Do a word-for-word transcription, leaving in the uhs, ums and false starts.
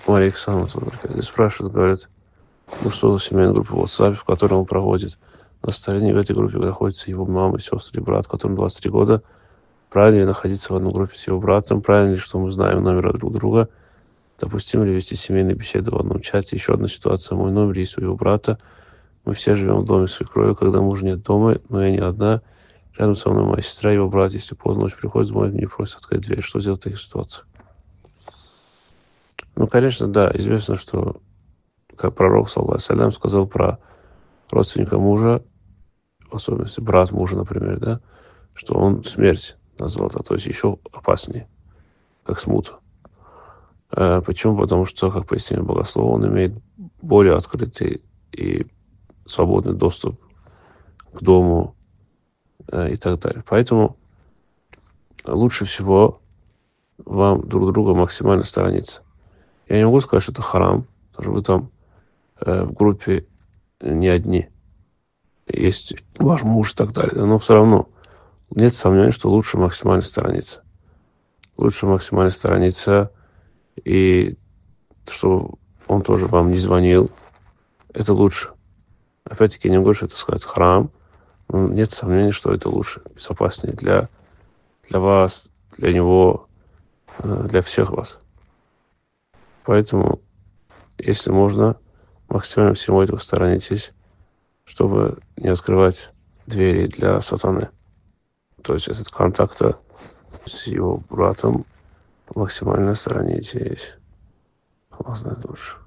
Мария Александровна здесь спрашивает, говорит, ну что за семейная группа в WhatsApp, в которой он проводит настроение. В этой группе находятся его мама, сестры и брат, которым двадцать три года. Правильно ли находиться в одной группе с его братом? Правильно ли, что мы знаем номера друг друга? Допустимо ли вести семейные беседы в одном чате? Еще одна ситуация. Мой номер есть у его брата. Мы все живем в доме свекрови, когда мужа нет дома, но я не одна. Рядом со мной моя сестра и его брат. Если поздно ночь приходит, звонит мне и просит открыть дверь. Что делать в таких ситуациях? Ну, конечно, да, известно, что как пророк, саллаллаху алейхи ва саллям, сказал про родственника мужа, в особенности брат мужа, например, да, что он смерть назвал, да, то есть еще опаснее, как смута. А почему? Потому что, как пояснили богослова, он имеет более открытый и свободный доступ к дому э, и так далее. Поэтому лучше всего вам друг друга максимально сторониться. Я не могу сказать, что это харам, потому что вы там э, в группе не одни. Есть ваш муж и так далее. Но все равно нет сомнений, что лучше максимально сторониться. Лучше максимально сторониться, и чтобы он тоже вам не звонил. Это лучше. Опять-таки, я не говорю, что это сказать харам, но нет сомнений, что это лучше, безопаснее для, для вас, для него, для всех вас. Поэтому, если можно, максимально всего этого сторонитесь, чтобы не открывать двери для сатаны. То есть этот контакта с его братом максимально сторонитесь. Аллах знает лучше.